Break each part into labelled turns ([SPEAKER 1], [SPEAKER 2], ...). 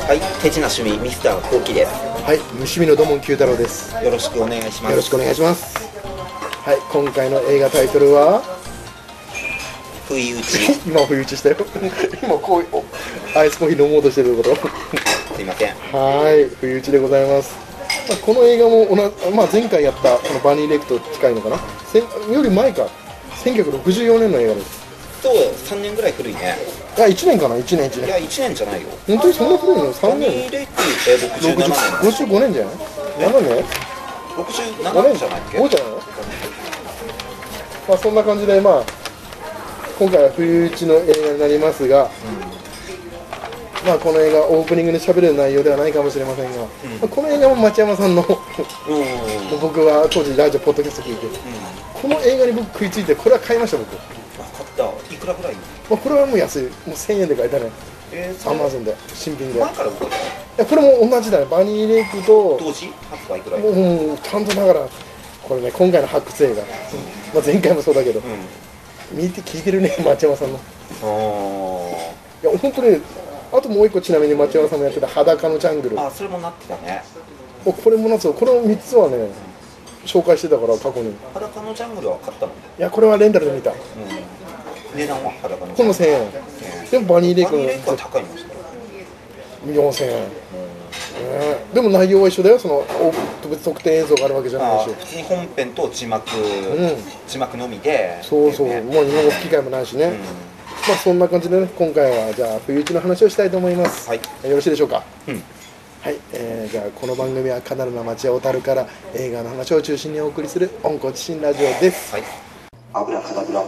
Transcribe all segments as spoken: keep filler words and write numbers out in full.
[SPEAKER 1] はい、手品趣味ミスターコウキです。
[SPEAKER 2] はい、無趣味の土門九太郎です。
[SPEAKER 1] よろしくお願いします。
[SPEAKER 2] よろしくお願いします。はい、今回の映画タイトルは
[SPEAKER 1] 不意打ち。
[SPEAKER 2] 今不意打ちしたよ。今こうアイスコーヒー飲もうとしてるところ。
[SPEAKER 1] すいません。
[SPEAKER 2] はい、不意打ちでございます。まあ、この映画もおな、まあ、前回やったこのバニーレイクと近いのかな。せんより前か。せんきゅうひゃくろくじゅうよねんの映画です。
[SPEAKER 1] そう、さんねんぐらい古いね。
[SPEAKER 2] いやいちねんかな、いちねんいちねん。
[SPEAKER 1] いやいちねんじゃないよ。
[SPEAKER 2] 本当にそんな古いの？さんねん。
[SPEAKER 1] バニーレイクってろくじゅうななねん。
[SPEAKER 2] ごじゅうごねんじゃない？ななねん？
[SPEAKER 1] ろくじゅうななねんじゃないっけ？
[SPEAKER 2] ごじゃない？まあそんな感じで、まあ今回は不意打ちの映画になりますが、うん、まあこの映画オープニングで喋る内容ではないかもしれませんが、うん、まあ、この映画も町山さんの僕は当時ラジオポッドキャスト聞いて、うん、この映画に僕食いついてこれは買いました僕。
[SPEAKER 1] 買った。いくらぐらい？
[SPEAKER 2] まあ、これはもう安い、もうせんえんで買えたね。
[SPEAKER 1] えー、
[SPEAKER 2] アマゾンで新品で。
[SPEAKER 1] 前から動いてる？い
[SPEAKER 2] やこれも同じだね。バニーレイクと
[SPEAKER 1] 当時発売くらい。
[SPEAKER 2] もう、うん、ちゃんとだからこれね今回の発掘映画、うん、まあ、前回もそうだけど、うん、見て聞いてるね町山さんの。いや本当に。あともう一個ちなみに町山さんもやってた裸のジャングル。
[SPEAKER 1] あ、それもなってたね。
[SPEAKER 2] これもなつこのみっつはね紹介してたから過去に。
[SPEAKER 1] 裸のジャングルは買ったの？い
[SPEAKER 2] やこれはレンタルで見た。うん、
[SPEAKER 1] 値段は裸の
[SPEAKER 2] このせんえん。でもバニーレイク
[SPEAKER 1] バニーレイクは高いの？
[SPEAKER 2] よんせんえん。うん、えー、でも内容は一緒だよ。その特典映像があるわけじゃないし。
[SPEAKER 1] 普通に本編と字幕、うん、字幕のみで。
[SPEAKER 2] そうそう、ね、もう日本語吹き替えもないしね。うん、まあそんな感じでね今回はじゃあ不意打ちの話をしたいと思います。はい、よろしいでしょうか。うん、はい、えー、じゃあこの番組はカナルな町小樽から映画の話を中心にお送りする温故知新ラジオです。はい。油かだぶら。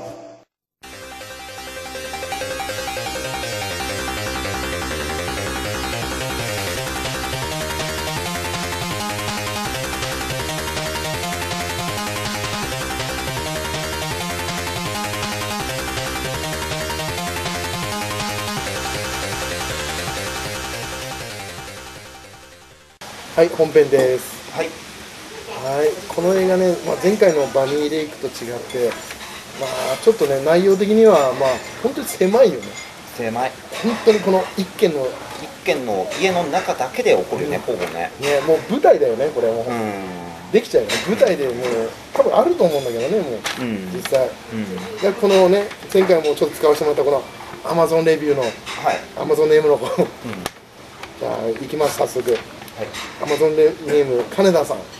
[SPEAKER 2] はい、本編です。はい。はい、この映画ね、まあ、前回のバニーレイクと違って、まあちょっとね内容的にはまあ本当に狭いよね。
[SPEAKER 1] 狭い。
[SPEAKER 2] 本当にこの一軒の
[SPEAKER 1] 一軒の家の中だけで起こるよね、うん、ほぼね。
[SPEAKER 2] ね、もう舞台だよねこれも。うん。できちゃうよね。舞台でもう多分あると思うんだけどねもう、うん、実際。うん。でこのね前回もちょっと使わせてもらったこのアマゾンレビューの、はい。アマゾンネームの子。うん。じゃあ行きます早速。アマゾンネーム金田さん。はい。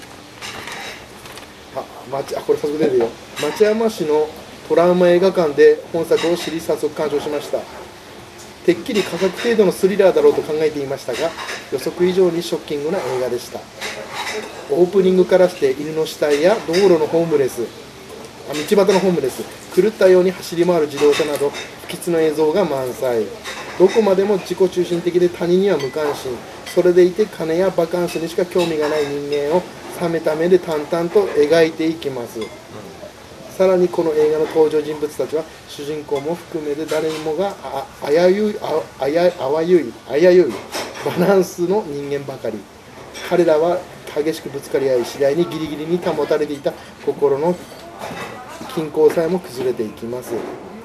[SPEAKER 2] あ、町あこれ早速出てるよ。町山市のトラウマ映画館で本作を知り早速鑑賞しました。てっきり価格程度のスリラーだろうと考えていましたが予測以上にショッキングな映画でした。オープニングからして犬の死体や道路のホームレスあ道端のホームレス狂ったように走り回る自動車など不吉な映像が満載。どこまでも自己中心的で他人には無関心。それでいて金やバカンスにしか興味がない人間を冷めた目で淡々と描いていきます。うん、さらにこの映画の登場人物たちは主人公も含めて誰もがああやゆいああやあわゆいあやゆいバランスの人間ばかり。彼らは激しくぶつかり合い次第にギリギリに保たれていた心の均衡さえも崩れていきます。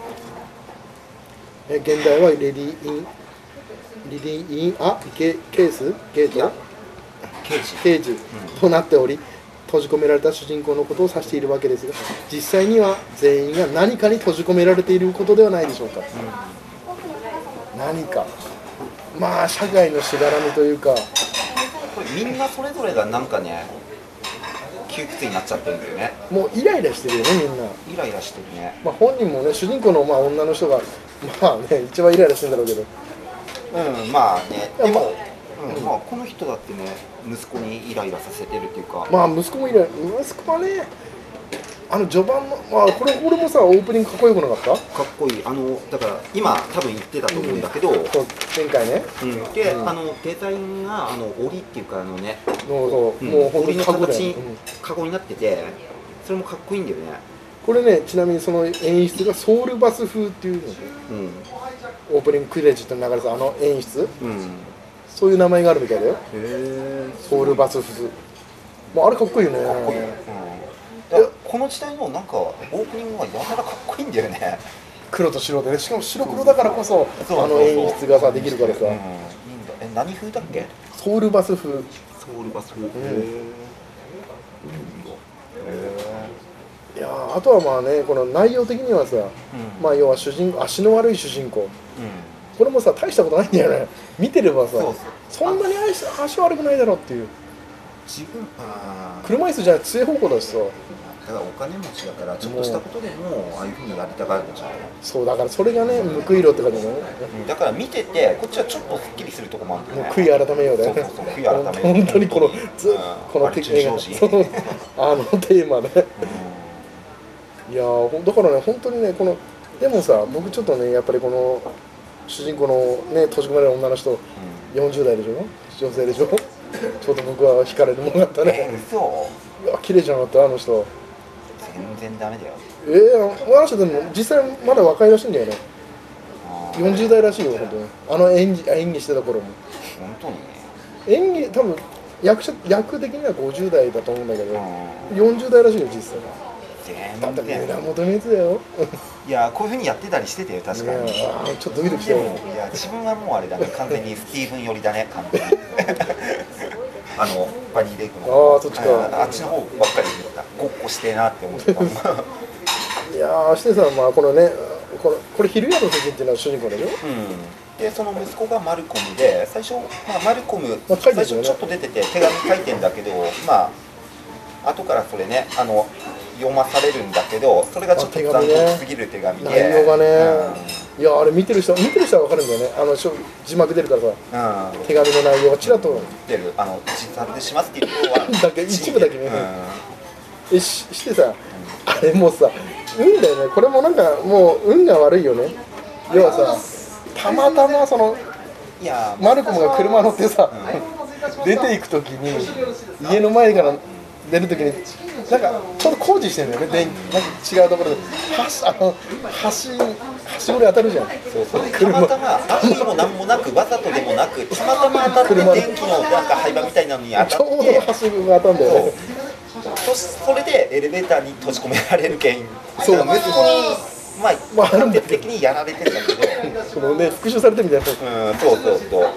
[SPEAKER 2] え現代はレディー・インリリー・イン・あケケースゲート
[SPEAKER 1] 刑事
[SPEAKER 2] 刑事、うん、となっており閉じ込められた主人公のことを指しているわけですが実際には全員が何かに閉じ込められていることではないでしょうか。うん、何かまあ社会のしがらみというか
[SPEAKER 1] これみんなそれぞれがなんかね窮屈になっちゃってるんだよね。
[SPEAKER 2] もうイライラしてるよねみんな。
[SPEAKER 1] イライラしてるね。
[SPEAKER 2] まあ本人もね主人公のまあ女の人がまあね一番イライラしてるんだろうけど。
[SPEAKER 1] うん、まあね、でも、うん、まあこの人だってね、息子にイライラさせてるっていうか。
[SPEAKER 2] まあ息子もイライラ、息子はね、あの序盤の、まあこれ俺もさオープニングかっこよくなかった？
[SPEAKER 1] かっこいい。あのだから今多分言ってたと思うんだけど、うん、
[SPEAKER 2] 前回ね。
[SPEAKER 1] うん、で、うん、あのデザインがあの檻っていうかあのね、
[SPEAKER 2] そうそう、うん、もう本当に
[SPEAKER 1] 檻の形、うん、カゴになってて、それもかっこいいんだよね。
[SPEAKER 2] これねちなみにその演出がソウルバス風っていうので。うんオープニングクレジットの流れさあの演出、うん、そういう名前があるみたいだよ。へえ。ソウルバス風。まああれかっこいいよね。かっこいい。うん、
[SPEAKER 1] この時代のなんかオープニングがやたらかっこいいんだよね。
[SPEAKER 2] 黒と白でねしかも白黒だからこそあの演出がさできるからさ。うん、いいんだ。え
[SPEAKER 1] 何風だっけ？
[SPEAKER 2] ソウルバス風。
[SPEAKER 1] ソウルバス風。へ
[SPEAKER 2] ん
[SPEAKER 1] え。
[SPEAKER 2] いやーあとはまあね、この内容的にはさ、
[SPEAKER 1] うん
[SPEAKER 2] まあ要は主人公、足の悪い主人公、
[SPEAKER 1] うん。
[SPEAKER 2] これもさ大したことないんだよね。見てればさ、
[SPEAKER 1] そうそう
[SPEAKER 2] そんなに足足悪くないだろうっていう。
[SPEAKER 1] 自分あー
[SPEAKER 2] 車椅子じゃない強い方向だしさ。
[SPEAKER 1] だからお金持ちだからちょっとしたことでもああいうふうにやりたがるんじゃない？
[SPEAKER 2] そうだからそれがね報いろって感じだね。
[SPEAKER 1] うんだから見ててこっちはちょっとすっきりするとこもあるんだよね。
[SPEAKER 2] もう悔い改めようだよね。
[SPEAKER 1] そうそうそう悔い改めよう
[SPEAKER 2] 本当にこのず
[SPEAKER 1] うん
[SPEAKER 2] この
[SPEAKER 1] あれ
[SPEAKER 2] テ
[SPEAKER 1] 重症児
[SPEAKER 2] そうあのテーマね。いやーほんだからね本当にねこのでもさ僕ちょっとねやっぱりこの主人公のね閉じ込められる女の人よんじゅう代でしょ女性でしょちょっと僕は惹かれるものがあった
[SPEAKER 1] え
[SPEAKER 2] ね。
[SPEAKER 1] 嘘？
[SPEAKER 2] いや綺麗じゃなかったあの人。
[SPEAKER 1] 全然ダメだよ。
[SPEAKER 2] えー、あの人でも実際まだ若いらしいんだよね。
[SPEAKER 1] あー
[SPEAKER 2] よんじゅう代らしいよ本当に。あの演技演技してた頃も
[SPEAKER 1] 本当に？
[SPEAKER 2] 演技多分役者役的にはごじゅう代だと思うんだけど
[SPEAKER 1] うん
[SPEAKER 2] よんじゅう代らしいよ実際。だって
[SPEAKER 1] 全然
[SPEAKER 2] 胸元のやつだよ。
[SPEAKER 1] いやこういうふうにやってたりしてたよ確かに。
[SPEAKER 2] いやーちょっとドキドキしたよ。
[SPEAKER 1] でもいや自分はもうあれだね完全にスティーブン寄りだね完全にあのバニーレイクの
[SPEAKER 2] あーそっちか
[SPEAKER 1] ああっちの方ばっかり言ったごっこしてえなって思ってた
[SPEAKER 2] いやーしてさまあこのねこのこれ昼夜の時っていうのは主人公だよ。
[SPEAKER 1] うん、でその息子がマルコムで最初、まあ、マルコム、
[SPEAKER 2] まあ書いてるよね
[SPEAKER 1] 最初ちょっと出てて手紙書いてんだけどまあ後からそれねあの読まされるんだけどそれがちょっと
[SPEAKER 2] あ手紙ね
[SPEAKER 1] 残酷すぎる手紙で
[SPEAKER 2] 内容がね、いやあれ見てる人見てる人は分かるんだよね。あのしょ字幕出るからさ
[SPEAKER 1] うん、うん、
[SPEAKER 2] 手紙の内容がちらっと
[SPEAKER 1] 出るあの自殺しますっていうところは
[SPEAKER 2] だけ一部だけね
[SPEAKER 1] うん
[SPEAKER 2] えししてさあれもうさ運だよね。これもなんかもう運が悪いよね。要はさたまたまその
[SPEAKER 1] いや
[SPEAKER 2] マルコムが車乗ってさ、出ていくときに家の前から出るときになんかちょうど工事してるんだよね。電なんか違うところで橋あの橋はしごで当たるじゃん。
[SPEAKER 1] そうそうたまたま悪意も何もなくわざとでもなくたまたま当たって電気のなんか廃盤みたいなのに当たって
[SPEAKER 2] ちょうどはしごが当たるんだよね。
[SPEAKER 1] そそれでエレベーターに閉じ込められる件
[SPEAKER 2] そう
[SPEAKER 1] 息子にまあ
[SPEAKER 2] まああるんだけど
[SPEAKER 1] 的にやられてんだけど
[SPEAKER 2] そのね復讐されてみたいな。
[SPEAKER 1] うんそうそうそう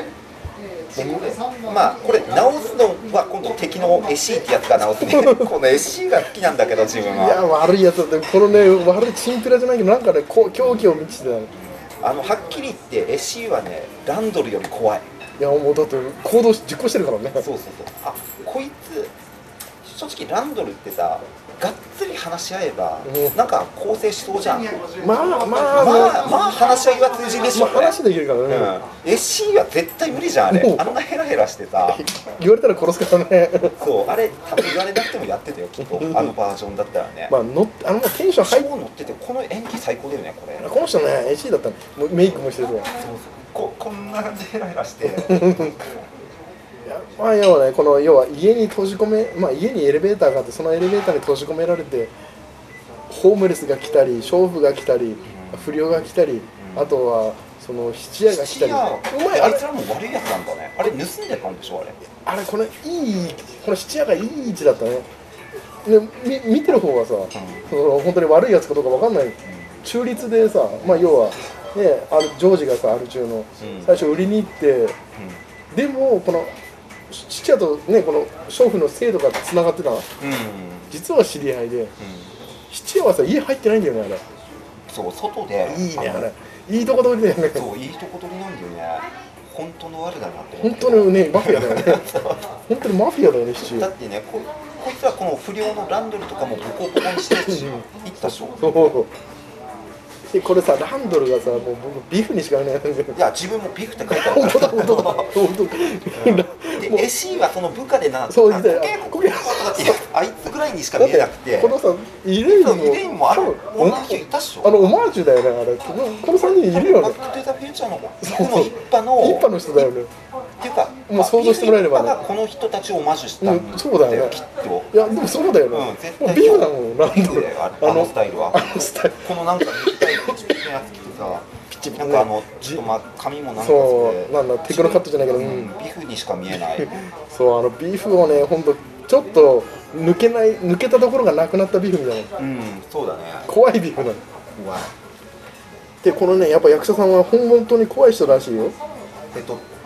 [SPEAKER 1] まあこれ直すのは今度敵の エシー ってやつが直すねこの エシー が好きなんだけど自分
[SPEAKER 2] いや
[SPEAKER 1] は
[SPEAKER 2] 悪いやつだってこのね悪いチンピラじゃないけどなんかねこう狂気を満ちてたの。い
[SPEAKER 1] あのはっきり言って エシー はねランドルより怖い
[SPEAKER 2] やもうだって行動し実行してるからね。
[SPEAKER 1] そうそうそうあこいつ正直ランドルってさがっつり話し合えば、
[SPEAKER 2] うん
[SPEAKER 1] なんか構成しそうじゃん
[SPEAKER 2] まあまあ
[SPEAKER 1] まあまあ話し合いは通じるでしょ、
[SPEAKER 2] まあ話できるからね。
[SPEAKER 1] うん、エシー は絶対無理じゃんあれ
[SPEAKER 2] もう
[SPEAKER 1] あんなヘラヘラしてさ
[SPEAKER 2] 言われたら殺すからね。
[SPEAKER 1] そうあれ多分言われなくてもやってたよきっとあのバージョンだったらね、
[SPEAKER 2] まあ乗ってあのもうテンション
[SPEAKER 1] 超
[SPEAKER 2] 入っ
[SPEAKER 1] 乗っててこの演技最高だよねこれ
[SPEAKER 2] この人ね エーシー だったの。もうメイクもしてるわ。
[SPEAKER 1] そうそうここんな感じでヘラヘラして
[SPEAKER 2] いやまあ要はねこの要は家に閉じ込めまあ家にエレベーターがあってそのエレベーターに閉じ込められてホームレスが来たり娼婦が来たり不良が来たり、
[SPEAKER 1] うん
[SPEAKER 2] あとはその質屋が来たり。
[SPEAKER 1] いや
[SPEAKER 2] お前あれ
[SPEAKER 1] あいつらも悪いやつなんだねあれ盗んでたんでしょあれ
[SPEAKER 2] あれこれいいこの質屋がいい位置だったね。でみ見てる方はさ、その本当に悪いやつかどうかわかんない中立でさまあ要はねあるジョージがさアル中の
[SPEAKER 1] うん
[SPEAKER 2] 最初売りに行ってでもこの父親とねこの娼婦の制度がつながってたの
[SPEAKER 1] うん、うん
[SPEAKER 2] 実は知り合いで
[SPEAKER 1] うん
[SPEAKER 2] 父親はさ家入ってないんだよねあれ。
[SPEAKER 1] そう外で
[SPEAKER 2] いいねあ
[SPEAKER 1] の
[SPEAKER 2] れいいとこ取りだよね。
[SPEAKER 1] そういいとこ取りなんだよね本当の悪だなって思
[SPEAKER 2] 本
[SPEAKER 1] って
[SPEAKER 2] 当にねマフィアだよね。本当にマフィアだよね父親。
[SPEAKER 1] だってねここいつはこの不良のランドルとかもボコボコにしてるし行ったでしょ
[SPEAKER 2] そうでこれさランドルがさもう僕ビフにしか見えないんだけど
[SPEAKER 1] いや自分もビフって書いてある
[SPEAKER 2] 本当だ
[SPEAKER 1] から
[SPEAKER 2] 本当だ本当だ
[SPEAKER 1] で
[SPEAKER 2] もう
[SPEAKER 1] エシーはその部下でな
[SPEAKER 2] そう
[SPEAKER 1] あ
[SPEAKER 2] 言ってたよ
[SPEAKER 1] コケコケコケってあいつぐらいにしか見えなくて
[SPEAKER 2] このさイレイン
[SPEAKER 1] そう
[SPEAKER 2] も
[SPEAKER 1] イレインもあの
[SPEAKER 2] 多分
[SPEAKER 1] 女の人いたっしょ
[SPEAKER 2] あのオマージュだよねあれこのこのさんにんいるよね。
[SPEAKER 1] バックトゥザフューチャーの僕の一派の
[SPEAKER 2] 一派の人だよね。
[SPEAKER 1] っていうか
[SPEAKER 2] もう想像してもらえればね
[SPEAKER 1] ビフ一派がこの人たちをオマージュしたん
[SPEAKER 2] うんそうだよね
[SPEAKER 1] きっと
[SPEAKER 2] いやでもそうだよね、
[SPEAKER 1] うん絶対
[SPEAKER 2] もうビフだもんランドル
[SPEAKER 1] ああのスタイルは
[SPEAKER 2] あのスタイル
[SPEAKER 1] このなんか肉体ピチピチのやつ着てさ
[SPEAKER 2] ピチピチ
[SPEAKER 1] なんかあのちょっとまあ髪もなんか
[SPEAKER 2] そうなんだテクノカットじゃないけど、
[SPEAKER 1] う
[SPEAKER 2] うん
[SPEAKER 1] んビフにしか見えない
[SPEAKER 2] そうあのビーフをねほんとちょっと抜けない抜けたところがなくなったビーフみたいな
[SPEAKER 1] うんそうだね
[SPEAKER 2] 怖いビーフなの
[SPEAKER 1] うわ
[SPEAKER 2] でこのねやっぱ役者さんは本当に怖い人らしいよ。
[SPEAKER 1] えっと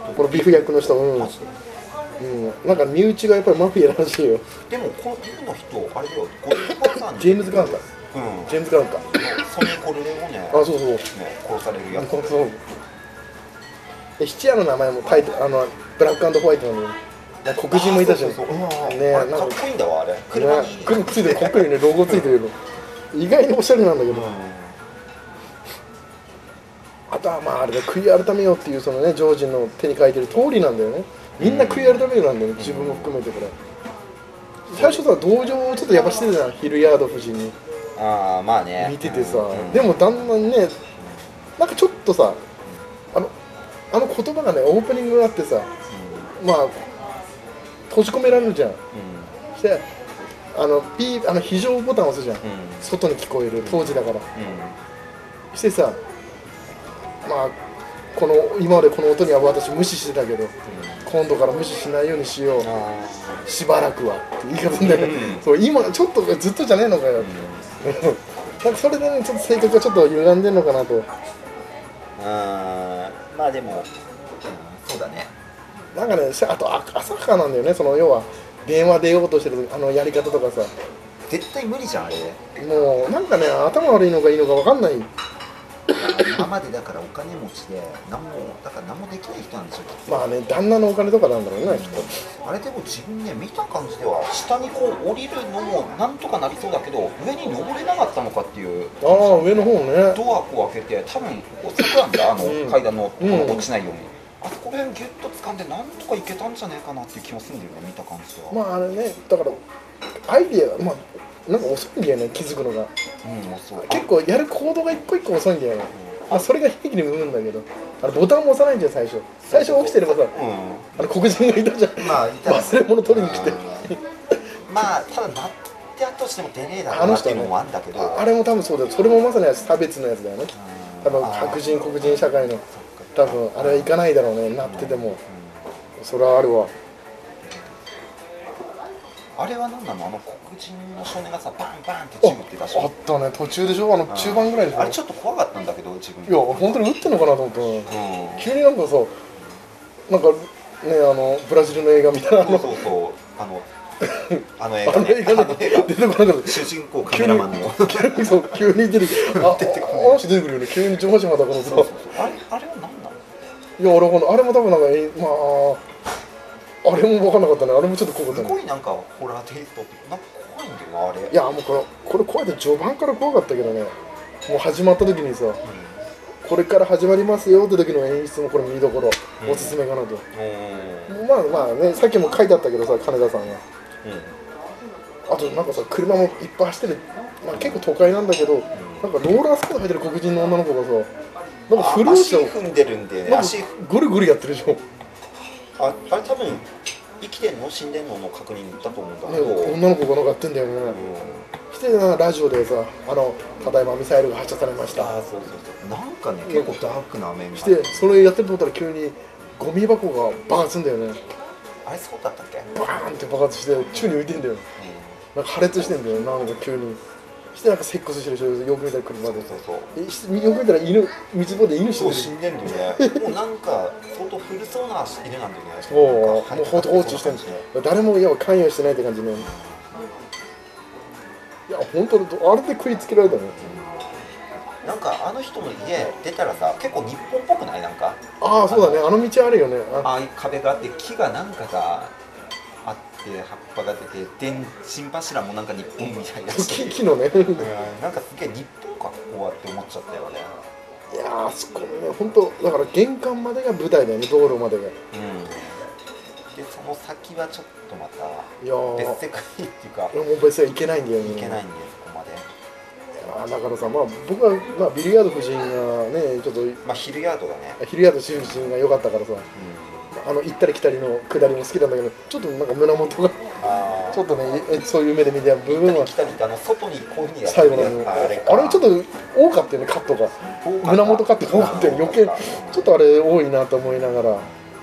[SPEAKER 2] このビフ役の人、うん、
[SPEAKER 1] マジで
[SPEAKER 2] うん、なんか身内がやっぱりマフィアらしいよ。
[SPEAKER 1] でもこのビフの人あれだよ、ゴッドファーザーに
[SPEAKER 2] ジェームズ・ガンか、
[SPEAKER 1] うん
[SPEAKER 2] ジェームズ・ガンか、
[SPEAKER 1] ソニー・コルレオーネ
[SPEAKER 2] あ、そうそう、
[SPEAKER 1] ね、殺されるやつ。
[SPEAKER 2] そうで質屋の名前もタイトル、あのブラック&ホワイトなのに黒人もいたしね、
[SPEAKER 1] そうそうそう
[SPEAKER 2] ね、
[SPEAKER 1] あれ
[SPEAKER 2] なんか
[SPEAKER 1] かっこいいんだわあれ。車に、
[SPEAKER 2] ね、車ついてる、かっこいいね、ロゴついてるの意外におしゃれなんだけど、
[SPEAKER 1] うん
[SPEAKER 2] あとはまああれで悔い改めようっていうそのねジョージの手に書いてる通りなんだよね。みんな悔い改めるなんだよね、自分も含めてこれ。最初さ同情をちょっとやっぱしてたじゃん、ヒルヤード夫人に
[SPEAKER 1] ああまあね
[SPEAKER 2] 見ててさ、
[SPEAKER 1] うん
[SPEAKER 2] でもだんだんねなんかちょっとさあのあの言葉がねオープニングがあってさ、まあ閉じ込められるじゃん。
[SPEAKER 1] うん
[SPEAKER 2] してあのピーあの非常ボタンを押すじゃん、
[SPEAKER 1] うん
[SPEAKER 2] 外に聞こえる当時だから。
[SPEAKER 1] うん
[SPEAKER 2] してさまあこの今までこの音には私無視してたけど、今度から無視しないようにしよう、
[SPEAKER 1] あ
[SPEAKER 2] しばらくはって言い方で、
[SPEAKER 1] うん
[SPEAKER 2] そう今ちょっとずっとじゃねえのかよ、なんかそれでねちょっと性格がちょっと歪んでんのかなと。
[SPEAKER 1] あまあでも、うん、そうだね。
[SPEAKER 2] なんかねあとあ浅はかなんだよね、その要は電話出ようとしてるあのやり方とかさ、
[SPEAKER 1] 絶対無理じゃんあれ。
[SPEAKER 2] もうなんかね頭悪いのかいいのか分かんない。
[SPEAKER 1] 今までだからお金持ちで何もだから何もできない人なんでしょきっと。
[SPEAKER 2] まあね旦那のお金とかなんだろうねきっと。
[SPEAKER 1] あれでも自分ね見た感じでは下にこう降りるのもなんとかなりそうだけど上に登れなかったのかっていう。
[SPEAKER 2] ああ上の方ね。
[SPEAKER 1] ドアこう開けて多分こう柵なんだあの
[SPEAKER 2] うん
[SPEAKER 1] 階段の、
[SPEAKER 2] うん
[SPEAKER 1] 落ちないように、あそこら辺ギュッと掴んでなんとかいけたんじゃないかなっていう気もするんだよね見た感じでは。
[SPEAKER 2] まああれねだからアイディアまあなんか遅いんだよね気づくのが。
[SPEAKER 1] うんそう
[SPEAKER 2] 結構やる行動が一個一個遅いんだよね。まあそれが兵器に向くんだけど、あのボタンも押さないんじゃん最初。最初起きてればさ、
[SPEAKER 1] う
[SPEAKER 2] あの黒人がいたじゃん。
[SPEAKER 1] んまあいたら
[SPEAKER 2] 忘れ物取りに来て。
[SPEAKER 1] まあただなってやっとしても出ねえだろうなっていうのもあるんだけど、
[SPEAKER 2] ああれも多分そうだよ。それもまさに差別のやつだよね。多分白人黒人社会の多分あれはいかないだろうね。なっててもそれはあるわ。
[SPEAKER 1] あれは何なの、あの黒人の少年がさバンバンって銃撃って出し
[SPEAKER 2] あったね途中でしょ、あの中盤ぐらいでしょ。
[SPEAKER 1] あれちょっと怖かったんだけど自分
[SPEAKER 2] いや本当に撃ってんのかなと思ったの。
[SPEAKER 1] うん
[SPEAKER 2] 急になんかさなんかねあのブラジルの映画みたいなあの
[SPEAKER 1] そうそうそうあのあの映
[SPEAKER 2] あ
[SPEAKER 1] 画ね
[SPEAKER 2] の映画で出てこなかった。
[SPEAKER 1] 主人公カメラマンの
[SPEAKER 2] 急にそう急に出てくる。あ、
[SPEAKER 1] 出てくる
[SPEAKER 2] あの人出てくるよね。急に上半身裸のさ。
[SPEAKER 1] あれあれは何なの。
[SPEAKER 2] いや俺もあれも多分なんかえまああれも分かんなかったね。あれもちょっと怖かったね。
[SPEAKER 1] すごいなんかホラーテイストってなんか怖いんだよなあれ。
[SPEAKER 2] いやもうこれこれ怖いって序盤から怖かったけどね。もう始まった時にさ、これから始まりますよって時の演出もこれ見どころ、
[SPEAKER 1] うん
[SPEAKER 2] おすすめかなと。
[SPEAKER 1] うん
[SPEAKER 2] まあまあねさっきも書いてあったけどさ金田さんが。
[SPEAKER 1] うん
[SPEAKER 2] あとなんかさ車もいっぱい走ってる、まあ、結構都会なんだけど、なんかローラースケート履いてる黒人の女の子がさなんかフルー
[SPEAKER 1] 足
[SPEAKER 2] ツを
[SPEAKER 1] 踏んでるんでね
[SPEAKER 2] なんか
[SPEAKER 1] 足
[SPEAKER 2] ぐるぐるやってるでしょ、ね、
[SPEAKER 1] ああれ多分生きてんの死んでんのの確認だと思うんだけど、
[SPEAKER 2] 女の子がなんかやってんだよね、
[SPEAKER 1] うん
[SPEAKER 2] してなラジオでさあのただいまミサイルが発射されました
[SPEAKER 1] あーそうそうそうなんかね結構ダークな面が
[SPEAKER 2] してそれやってると思ったら急にゴミ箱が爆発すんだよね。
[SPEAKER 1] あれそうだったっけ。
[SPEAKER 2] バーンって爆発して宙に浮いてんだよ。なんか破裂してんだよなんか急に。してなんかセックスしてる人よく見たら車で。
[SPEAKER 1] そうそう
[SPEAKER 2] えしよく見たら犬道端で犬死んでる。
[SPEAKER 1] そう死んでんだよねもうなんか相当古そうな犬なんだよね
[SPEAKER 2] もう
[SPEAKER 1] なん
[SPEAKER 2] も
[SPEAKER 1] か
[SPEAKER 2] う放置してんですよ。誰も要は関与してないって感じね。いや本当にあれで食いつけられたね。
[SPEAKER 1] なんかあの人の家出たらさ結構日本っぽくないなんか
[SPEAKER 2] ああそうだねあの道あるよね。あ
[SPEAKER 1] ああいう壁があって木がなんかがあって葉っぱが出て電信柱もなんか日本みたいだし
[SPEAKER 2] 木木のね。
[SPEAKER 1] うんなんかすげえ日本かここはって思っちゃったよね。
[SPEAKER 2] いやーあそこね本当だから玄関までが舞台だよね道路までが。
[SPEAKER 1] うんでその先はちょっとまた
[SPEAKER 2] いやー
[SPEAKER 1] 別世界っていうか
[SPEAKER 2] もう別に行けないんだよね。
[SPEAKER 1] いけないんでそこまで。
[SPEAKER 2] あだからさ、まあ、僕は、まあ、ビリヤード夫人がね、ちょっと
[SPEAKER 1] まあヒルヤードだね。
[SPEAKER 2] ヒルヤード夫人が良かったからさ、あの行ったり来たりの下りも好きなんだけど、ちょっとなんか胸元が、
[SPEAKER 1] あ
[SPEAKER 2] ちょっとね、えそういう目で見て、部分は
[SPEAKER 1] 来たり来たりあの外にこういうふうにやって
[SPEAKER 2] 最後の、
[SPEAKER 1] るやつあれか
[SPEAKER 2] あれちょっと多かったよね、カットが。胸元カットが多かったよ、余計、ちょっとあれ多いなと思いながら。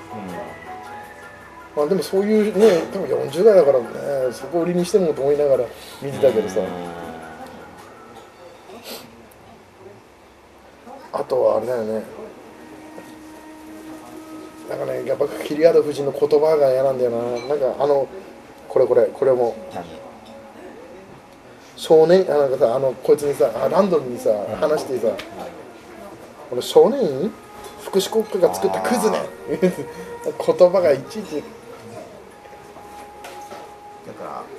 [SPEAKER 2] まあでもそういうね、多分よんじゅう代だからね、そこ売りにしてもと思いながら見てたけどさ。あとはあれだよねなんかねやっぱヒリアード夫人の言葉が嫌なんだよな。なんかあのこれこれこれも
[SPEAKER 1] 何
[SPEAKER 2] 少年あなんかさあのこいつにさあランドルにさ話してさ、この少年院福祉国家が作ったクズね言葉がいちいち
[SPEAKER 1] だ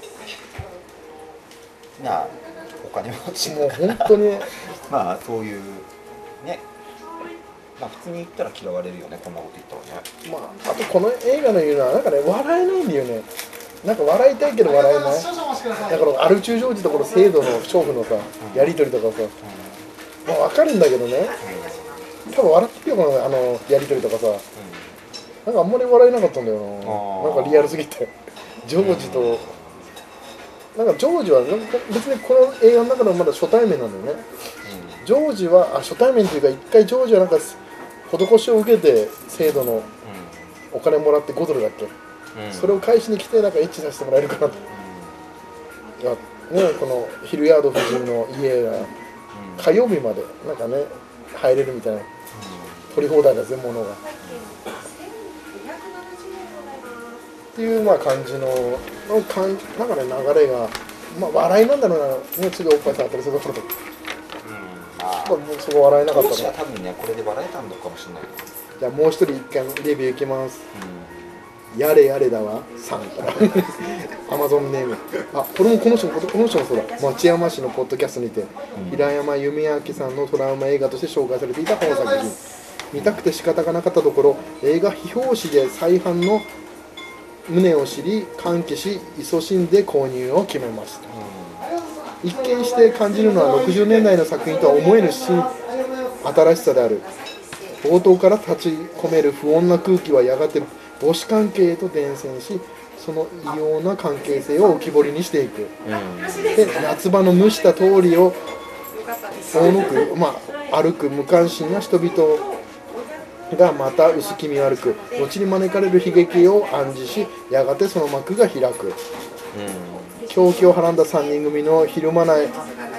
[SPEAKER 1] からなあお金持ち
[SPEAKER 2] もう本当に
[SPEAKER 1] まあそういうね、まあ普通に言ったら嫌われるよね、こんなこと言ったらね。
[SPEAKER 2] まああとこの映画の言うのはなんかね笑えないんだよね。なんか笑いたいけど笑えない。だからアルチュージョージとこの制度の娼婦のさやり取りとかさ、まあ分かるんだけどね。多分笑ってるよこのあのやり取りとかさ、なんかあんまり笑えなかったんだよな。なんかリアルすぎてジョージとなんかジョージはなんか別にこの映画の中でもまだ初対面なんだよね。ジョージはあ初対面というか一回ジョージはなんか施しを受けて制度のお金もらってごドルだっけ、うん、それを返しに来てなんかエッチさせてもらえるかなと、うん、いやねこのヒルヤード夫人の家が火曜日までなんかね入れるみたいな、取り放題だ全物が、うん、っていうまあ感じののかんなんかね流れがまあ笑いなんだろうな、ね、次おっぱい触ったりするところと。そこ笑えなかったの。
[SPEAKER 1] 多分ね、これで笑えたのかもしれない。
[SPEAKER 2] じゃあもう一人一回レビューいきます。うん、やれやれだわさんからアマゾンネーム。あ、これもこの人もこの人もそうだ。町山市のポッドキャストにて、うん、平山弓明さんのトラウマ映画として紹介されていた本作品。見たくて仕方がなかったところ、映画非表紙で再販の旨を知り歓喜し勤しんで購入を決めました。うん、一見して感じるのはろくじゅうねんだいの作品とは思えぬ新新しさである。冒頭から立ち込める不穏な空気はやがて母子関係へと伝染し、その異様な関係性を浮き彫りにしていく。うん、で夏場の蒸した通りを大野区、まあ、歩く無関心な人々がまた薄気味悪く後に招かれる悲劇を暗示し、やがてその幕が開く。うん、狂気をはらんださんにん組のひるまない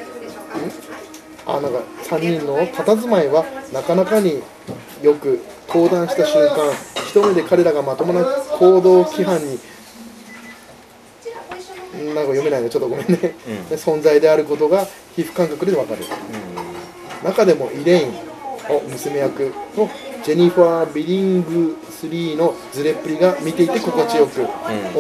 [SPEAKER 2] あなんかさんにんの佇まいはなかなかによく登壇した瞬間、一目で彼らがまともな行動規範になんか読めないのちょっとごめんね、うん、存在であることが皮膚感覚でわかる。うん、中でもイレインを娘役のジェニファー・ビリングスリーのズレっぷりが見ていて心地よく、うん、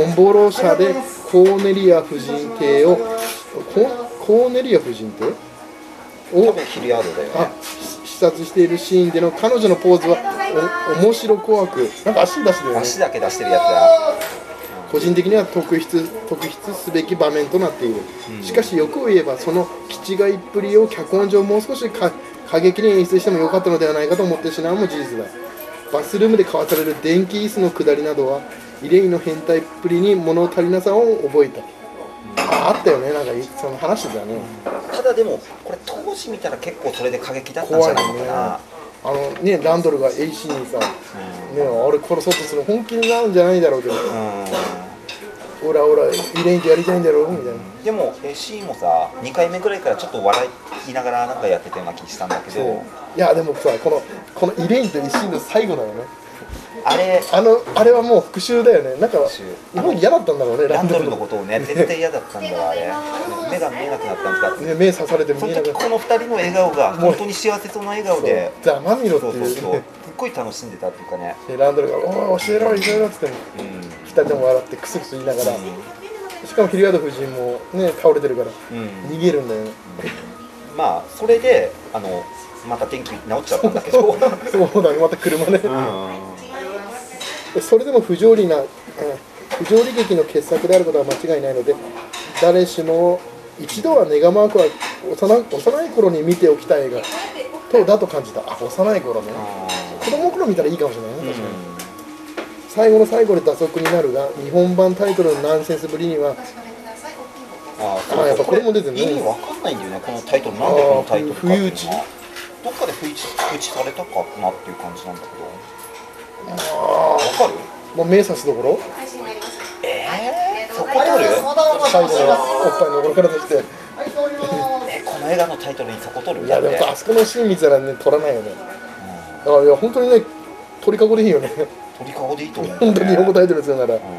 [SPEAKER 2] オンボロ社でコーネリア夫人邸をコーネリア夫人邸を
[SPEAKER 1] ヒリアードだよね。
[SPEAKER 2] あ視察しているシーンでの彼女のポーズはお面白怖く、なんか足出してるよね。
[SPEAKER 1] 足だけ出してるやつだ。
[SPEAKER 2] 個人的には特筆特筆すべき場面となっている。うん、しかし欲を言えばその気違いっぷりを脚本上もう少しか過激に演出してもよかったのではないかと思ってしまうも事実だ。バスルームで交わされる電気椅子の下りなどはイレイの変態っぷりに物足りなさを覚えた。あ, あったよね、なんかその話だよね。
[SPEAKER 1] ただでもこれ当時見たら結構それで過激だったんじゃないのかな。
[SPEAKER 2] あのね、ランドルが エーシー にさ、うん、ね、あれ殺そうとする本気になるんじゃないだろうけど、うん、オラオライレインとやりたいんだろうみたいな。
[SPEAKER 1] でも エーシー もさにかいめぐらいからちょっと笑いながらなんかやってたような気したんだけど、
[SPEAKER 2] いやでもさこのこのイレインと エーシー の最後だよね。
[SPEAKER 1] あれ
[SPEAKER 2] あのあれはもう復讐だよね。なんか日本嫌だったんだろうね、
[SPEAKER 1] ランドルのことをね絶対嫌だったんだわあれ。目が見えなくなったんだって、
[SPEAKER 2] ね、目刺されて見えなくなった。
[SPEAKER 1] その時このふたりの笑顔が本当に幸せそうな笑顔で
[SPEAKER 2] ざまみろっていう、
[SPEAKER 1] そうそうそうすっごい楽しんでたっていうかね。
[SPEAKER 2] でランドルがおお教えろ教えろっつっても、うん、ふたりでも笑ってクスクス言いながら、うん、しかもヒルヤード夫人もね倒れてるから、うん、逃げるんだよね。
[SPEAKER 1] うん、まあそれであのまた天気直っちゃったんだけど
[SPEAKER 2] そうだね、また車ね、うん、それでも不条理な、うん、不条理劇の傑作であることは間違いないので、誰しも一度はネガマークは 幼, 幼い頃に見ておきたい映画とだと感じた。あ、幼い頃ね、子供の頃見たらいいかもしれないね、確かに。最後の最後で打足になるが、日本版タイトルのナンセンスぶりには
[SPEAKER 1] ああ、やっぱこれも出てるね。意味わかんないんだよね、このタイトル。なんでこのタイトルかっていうのは。不意打ちどっかで不意打ちされたかなっていう感じなんだけど。わかる？
[SPEAKER 2] もう目指すところ？
[SPEAKER 1] えー、そこ取る？
[SPEAKER 2] 最後のおっぱいのところから出して。
[SPEAKER 1] え、この映画のタイトルにそこ取る？
[SPEAKER 2] いやでもあそこのシーン見たらね、取らないよね。うん、だからいや本当にね、鳥かごでいいよね。
[SPEAKER 1] 鳥かごでいいと思う、ね、
[SPEAKER 2] 本当に日本語タイトルですよなら、うん、い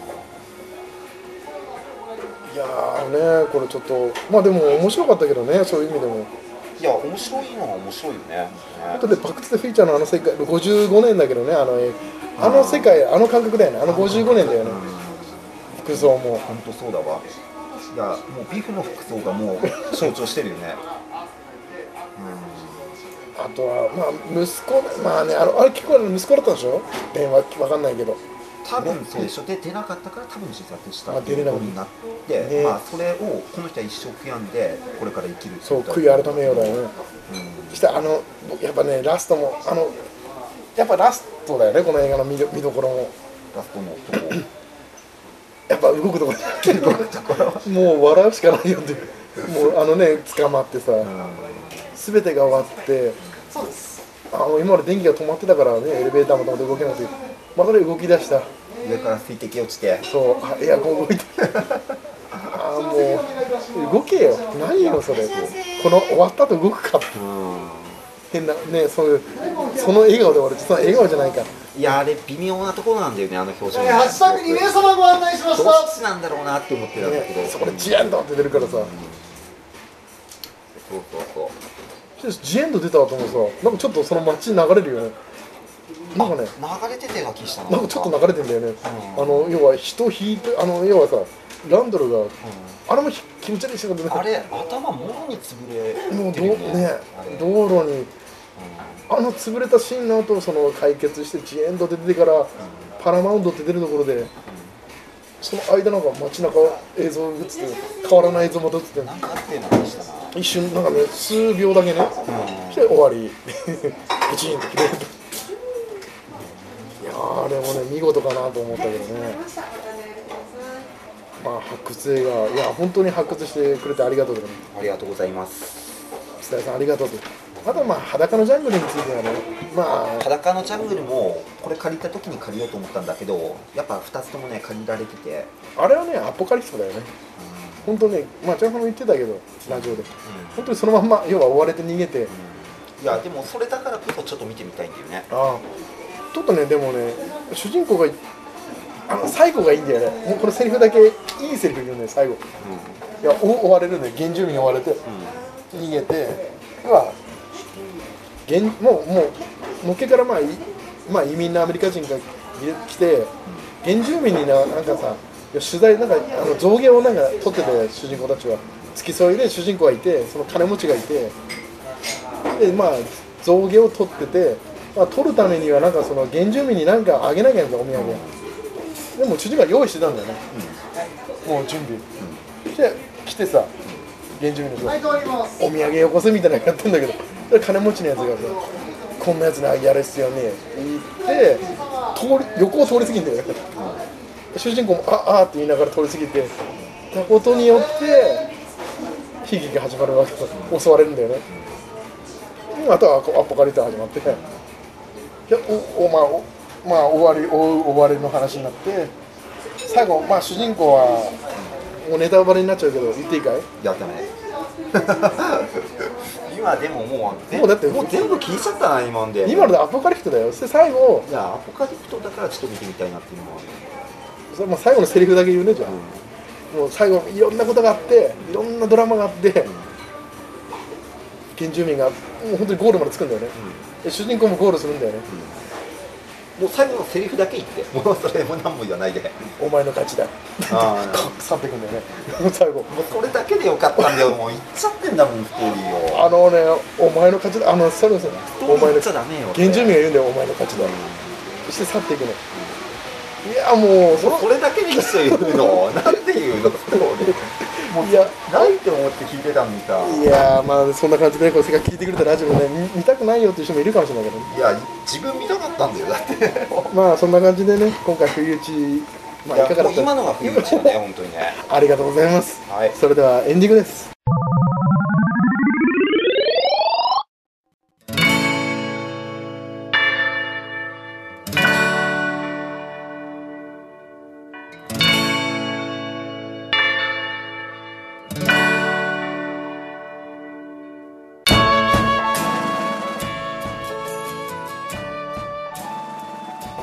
[SPEAKER 2] やーねこれちょっとまあでも面白かったけどね、そういう意味でも。
[SPEAKER 1] いや面白いのは面白いよね。
[SPEAKER 2] あとでバック・トゥ・ザ・フューチャーのあの世界ごじゅうごねんだけどね、あのあの世界あの感覚だよね、あのごじゅうごねんだよね、服装も
[SPEAKER 1] 本当そうだわ。いやもうビフの服装がもう象徴してるよね。
[SPEAKER 2] うん、あとはまあ息子まあねあのあれ結構息子だったんでしょ、電話わかんないけど。
[SPEAKER 1] 多分そうでしょ、で出なかったから多分自殺した
[SPEAKER 2] っていうこと
[SPEAKER 1] になって、ね、まあそれをこの人は一生悔やんでこれから生きる。
[SPEAKER 2] そう悔い改めようだよね。そしてあのやっぱねラストもあのやっぱラストだよねこの映画の見ど見どころも。
[SPEAKER 1] ラストのとこ
[SPEAKER 2] やっぱ動くところもう笑うしかないよってもうあのね捕まってさ、全てが終わってあの今まで電気が止まってたからねエレベーターも止まって動けなくてまたね動き出した。
[SPEAKER 1] 上から水滴落ちて
[SPEAKER 2] そうエアコン動いてああもう動けよ何よそれこの終わった後動くかって、うん、変なねそういうその笑顔で終わる実は笑顔じゃないか。
[SPEAKER 1] いやあれ微妙なところなんだよねあの表情。
[SPEAKER 3] ハッシュタグに名様ご案内しました。
[SPEAKER 1] どっちなんだろうなって思ってたんだけど、ね、
[SPEAKER 2] そこでジエンドって出るからさ、うん、
[SPEAKER 1] そうそうそう
[SPEAKER 2] ジエンド出た後もさなんかちょっとその街に流れるよね。なんかね
[SPEAKER 1] 流れててが気したな。
[SPEAKER 2] なんかちょっと流れてんだよね、うん、あの要は人引いてあの要はさランドルが、うん、あれも気持ち悪いしなかったね。
[SPEAKER 1] あれ頭もろに潰れてるよね。
[SPEAKER 2] もうどね道路に、うん、あの潰れたシーンの後その解決してジエンドで出てから、うん、パラマウンドって出るところで、うん、その間なんか街中映像映って変わらない映像も映ってて
[SPEAKER 1] なんかあっていうのでしたな。
[SPEAKER 2] 一瞬なんかね数秒だけね、うん、して終わりプチンと切れると。いやあれもね見事かなと思ったけどね。まあ発掘映画いや本当に発掘してくれてありがとうとか、ね、
[SPEAKER 1] ありがとうございます。
[SPEAKER 2] 須田さんありがとうと。あとまあ裸のジャングルについてはねまあ
[SPEAKER 1] 裸のジャングルもこれ借りた時に借りようと思ったんだけどやっぱふたつともね借りられてて
[SPEAKER 2] あれはねアポカリストだよね、うん、本当ねまあチャンさんも言ってたけどラジオで、うん、本当にそのまんま要は追われて逃げて、うん、
[SPEAKER 1] いやでもそれだからこそちょっと見てみたいんだよね。
[SPEAKER 2] ああちょっとねでもね主人公があの最後がいいんだよね。もうこのセリフだけいいセリフ言うね最後、うん、いや追われるね原住民に追われて、うん、逃げて要は現もうもうのっけからまあ、まあ、移民のアメリカ人が来て原住民にななんかさ取材なんかあの象牙をなんか取ってて主人公たちは付き添いで主人公がいてその金持ちがいてでまあ象牙を取ってて、まあ、取るためにはなんかその原住民に何かあげなきゃいけないお土産、うん、でも主人公は用意してたんだよね、うん、もう準備、うん、で来てさ原住民の人お土産よこせみたいなのやってんだけど金持ちのやつがさこんなやつにやる必要ねえって言って通り横を通り過ぎんだよ、うん、主人公もああって言いながら通り過ぎてたことによって悲劇が始まるわけさ襲われるんだよね。あとはアポカリプス始まってでおお、まあおまあ、終わり終わりの話になって最後、まあ、主人公はもうネタバレになっちゃうけど言っていいかい？
[SPEAKER 1] やったね今でももう
[SPEAKER 2] もうだって
[SPEAKER 1] もう全部聞いちゃったな今ので
[SPEAKER 2] 今のでアポカリプトだよ。それ最後
[SPEAKER 1] いやアポカリプトだからちょっと見てみたいなっていうのもある。
[SPEAKER 2] それもう最後のセリフだけ言うねじゃん、うん、もう最後いろんなことがあっていろんなドラマがあって、うん、原住民がもう本当にゴールまで着くんだよね、うん、主人公もゴールするんだよね、
[SPEAKER 1] うん、もう最後のセリフだけ言ってもうそれも何も言わないで
[SPEAKER 2] お前の勝ちだ
[SPEAKER 1] あ
[SPEAKER 2] 去っていくんだよね最後
[SPEAKER 1] もうそれだけでよかったんだよもう言っちゃってんだもんストーリーを
[SPEAKER 2] あのねお前の勝ちだあのそれそれお前の
[SPEAKER 1] 言っちゃダメよ
[SPEAKER 2] 原住民が言うんだよお前の勝ちだ、うん、そして去っていくの、いやもう
[SPEAKER 1] そそれだけで一緒言うのなんて言うのストーリーもういやないと思って聞いてたのにさ
[SPEAKER 2] いやまあそんな感じで、ね、これせっかく聞いてくれたラジオもね 見, 見たくないよっていう人もいるかもしれないけど、ね、
[SPEAKER 1] いや自分見たかったんだよだって
[SPEAKER 2] まあそんな感じでね今回不意打ちまあいかがだった
[SPEAKER 1] 今のが不意打ちだね本当にね
[SPEAKER 2] ありがとうございます、はい、それではエンディングです。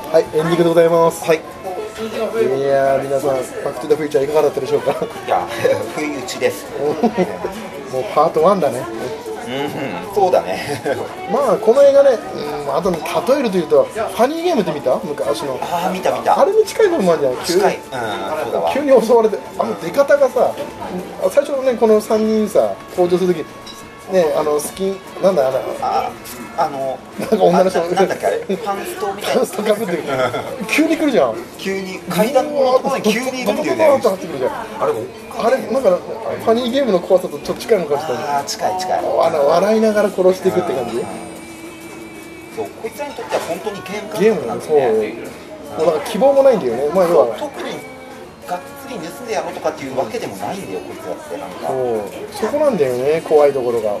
[SPEAKER 2] はい、エンディングでございます。
[SPEAKER 1] はい。
[SPEAKER 2] いやー、皆さん、バックトゥザフューチャーいかがだったでしょうか。
[SPEAKER 1] いや、不意打ちです。
[SPEAKER 2] もうパートワンだね。
[SPEAKER 1] うん、そうだね。
[SPEAKER 2] まあこの映画ね、うん、あと例えるというとファニーゲームって見た？昔の。
[SPEAKER 1] ああ、見た見た。
[SPEAKER 2] あれに近いのもあるじゃん。急
[SPEAKER 1] 近い。うん、そうだわ。
[SPEAKER 2] 急に襲われて、あの出方がさ、最初ねこのさんにんさ登場するときね、あのスキンなんだあの
[SPEAKER 1] ああの
[SPEAKER 2] なんか女の人
[SPEAKER 1] ななんだっけあれパンストみたいな
[SPEAKER 2] パンストかぶって急に来るじゃん。
[SPEAKER 1] 急に階段のところに急にいるんだよね。
[SPEAKER 2] ドドドドドドドってくるじゃん。
[SPEAKER 1] あれも
[SPEAKER 2] あれなんかファニーゲームの怖さとちょっと近いのかもしれない。
[SPEAKER 1] ああ近い近い。
[SPEAKER 2] あの笑いながら殺していくって感じ。
[SPEAKER 1] そうこいつらにとっては本当にゲーム感
[SPEAKER 2] ゲーム
[SPEAKER 1] 覚なん
[SPEAKER 2] なんそう。
[SPEAKER 1] ですね。
[SPEAKER 2] もうなんか希望もないんだよね。まあ要は
[SPEAKER 1] 特にがっつり盗んでやろうとかっていうわけでもないんだよこいつらってなんか。
[SPEAKER 2] そうそこなんだよね怖いところが。
[SPEAKER 1] うん。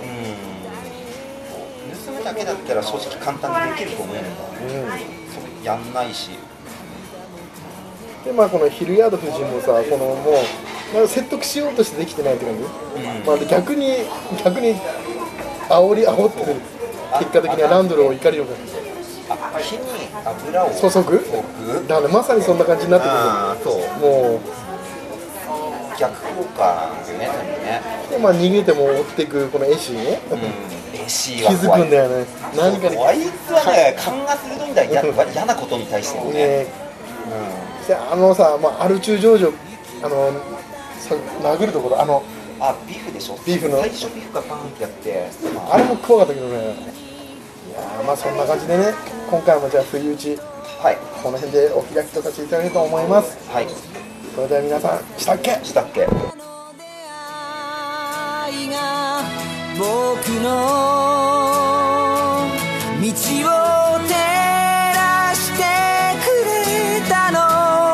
[SPEAKER 1] 盗むだけだったら正直簡単にできると思うんだ。
[SPEAKER 2] うん。
[SPEAKER 1] それやんないし。
[SPEAKER 2] でまあこのヒルヤード夫人もさこのもうなんか説得しようとしてできてないって感じ。
[SPEAKER 1] うん
[SPEAKER 2] まあ逆に逆に煽り煽ってる結果的にはランドルを怒りを
[SPEAKER 1] あ火に油を
[SPEAKER 2] 注ぐ。だからまさにそんな感じになってく
[SPEAKER 1] あーそう
[SPEAKER 2] る。もう
[SPEAKER 1] 逆効果なんだよね多分ね。
[SPEAKER 2] でまあ逃げても追っていくこのエシーね。
[SPEAKER 1] うん。エシ
[SPEAKER 2] 気
[SPEAKER 1] ーは怖い。
[SPEAKER 2] づくんだよね。何かに
[SPEAKER 1] あいつはね勘が鋭いんだや嫌なことに対してもね。
[SPEAKER 2] ね。であのさ、まあ、アル中ジョージョあのさ殴るところあの
[SPEAKER 1] あビーフでしょ。
[SPEAKER 2] ビーフの
[SPEAKER 1] 最初ビーフがパンってやって。
[SPEAKER 2] あれも怖かったけどね。いやーまあそんな感じでね今回もじゃあ不意打ち
[SPEAKER 1] はい
[SPEAKER 2] この辺でお開きとさせていただきたいと思います。
[SPEAKER 1] はい。
[SPEAKER 2] それでは皆さんしたっけ
[SPEAKER 1] したっけ。
[SPEAKER 4] 愛が僕の道を照らしてくれたの。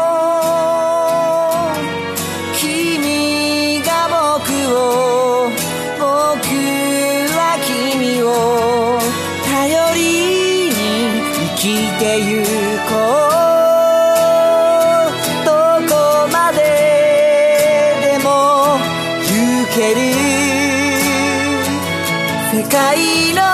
[SPEAKER 4] 君が僕を僕は君を頼りに生きてゆこう。どこまででも行ける世界の